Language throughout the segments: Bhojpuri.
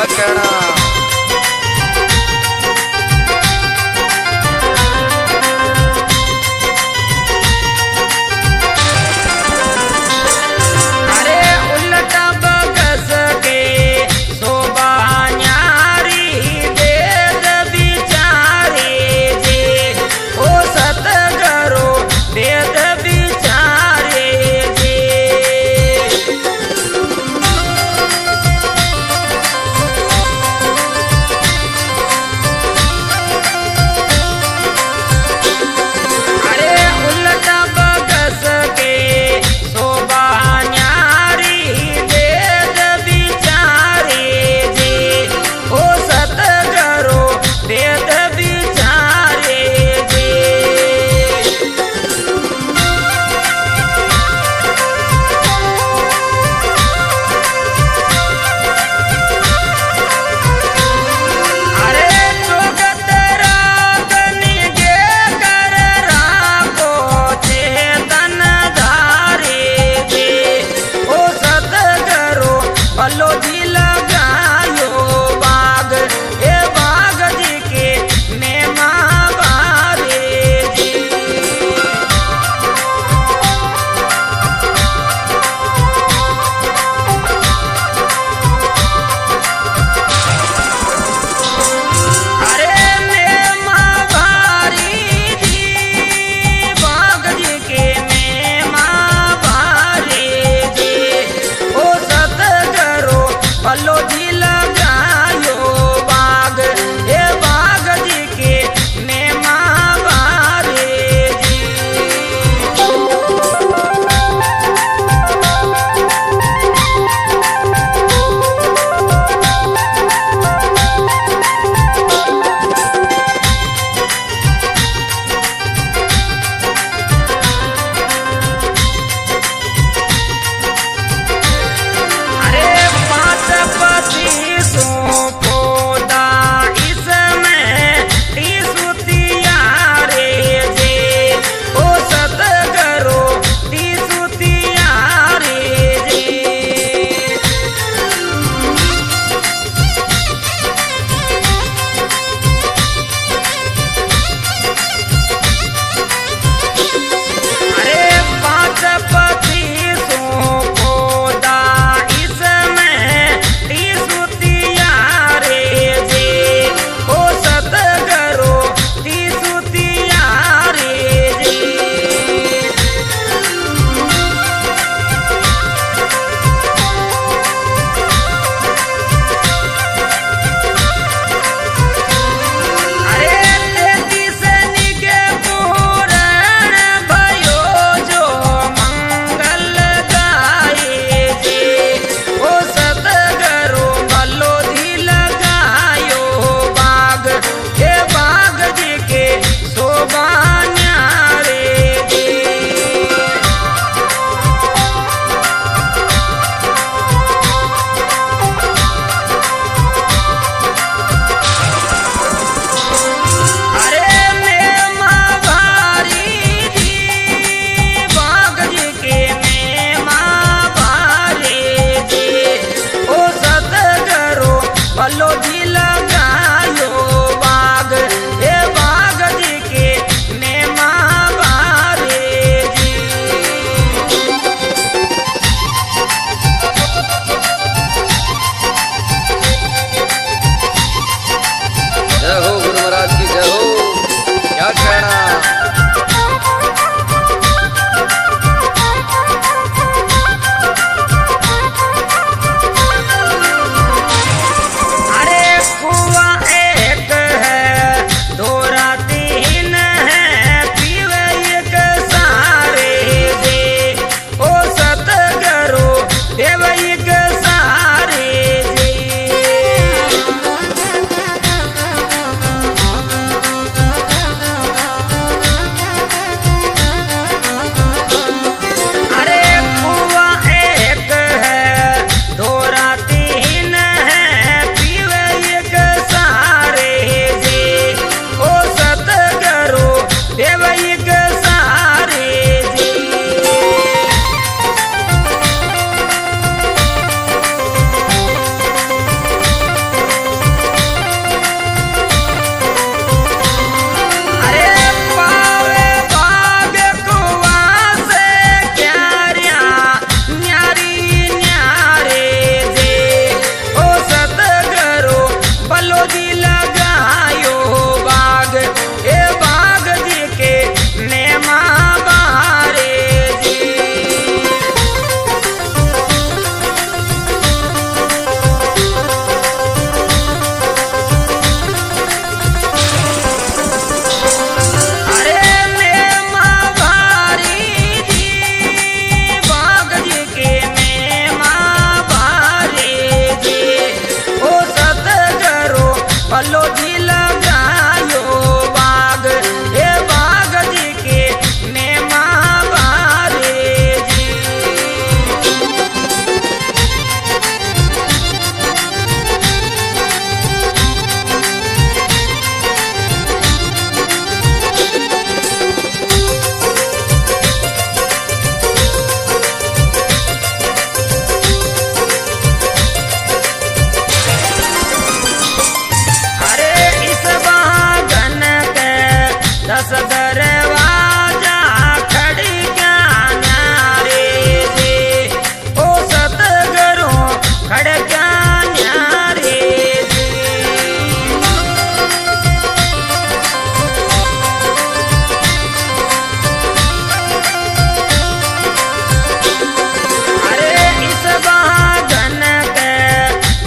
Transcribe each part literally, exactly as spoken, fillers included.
क्या कहना।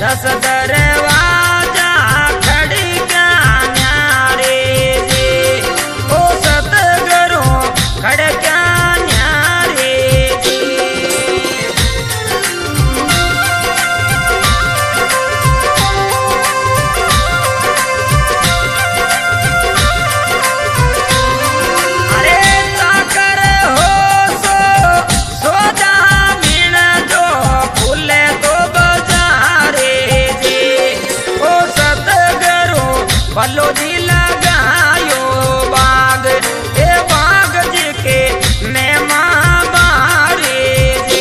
दस दरवाजा खड़का न्यारे जी ओ सतगुरु खड़का न्यारे जी। अरे ताकर हो सो सोदा मीण जो फूले तो बजारे जी ओ सतगुरु पल्लो जी लगायो बाग ए बाग जी के मेहमा बारे जी।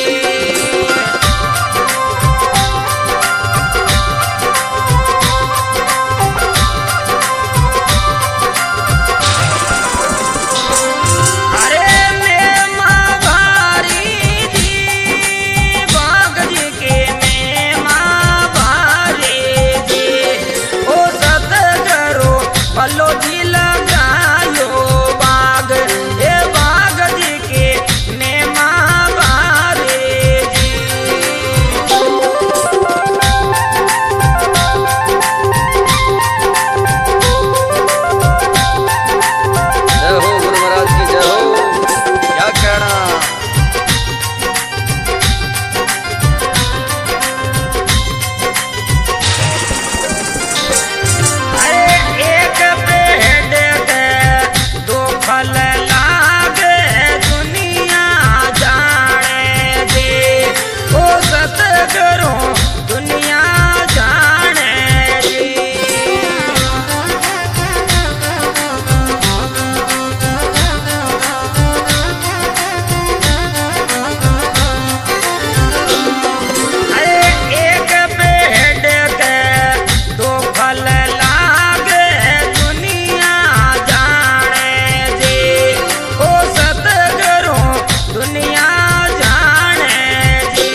अरे मेहमा बारी जी बाग जी के मेहमा बारे जी ओ सतगुरु पल्लो जी लगायो बाग ए बाग जी के मेहमा बारे जी। जय हो गुरु महाराज की जय हो। क्या कहना। अरे एक पेड़ के दो फल लागे दुनिया जाने दे ओ सतगुरु दुनिया जाने दे। अरे एक पेड़ के दो फल लागे दुनिया जाने दे ओ सतगुरु दुनिया जाने दे।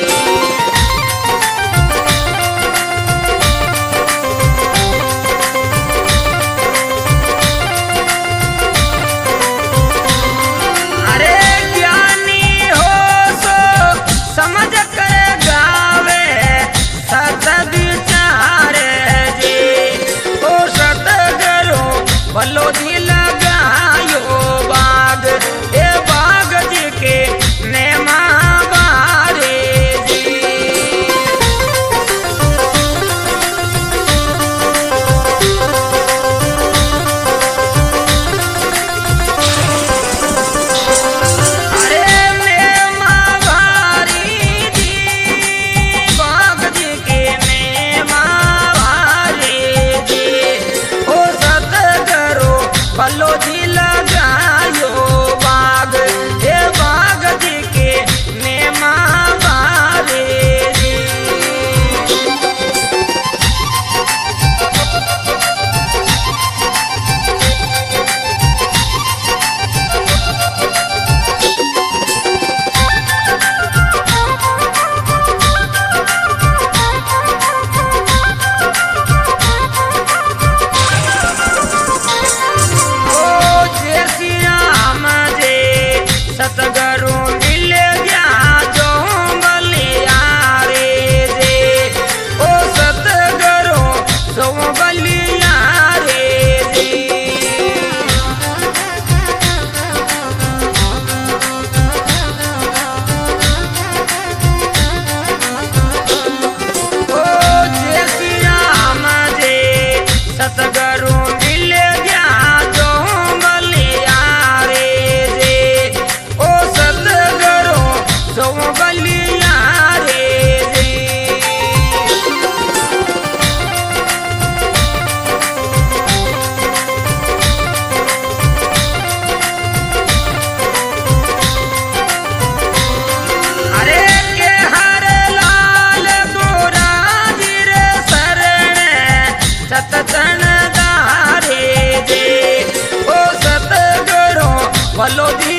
अरे ज्ञानी हो सो समझ कर गावे सत विचारे जी ओ सतगुरु पल्लो जी लगायो बाग ए बाग जी के मेहमा बारे जी। अरे मेहमा बारी जी बाग जी के मेहमा बारे जी ओ सतगुरु पल्लो जी लगायो बाग ए बाग जी के मेहमा बारे जी। ओ जय श्री राम जी सतगुरु मिल गया जो बलियारे जी ओ सतगुरु जो बलियारे जी। ओ जय श्री राम जी सतगुरु मिल गया जो बलियारे जी ओ सतगुरु जो बलियारे जी। अरे के हर लाल गोरा जी रे शरण सतचन दारे जी ओ सतगुरु पल्लो जी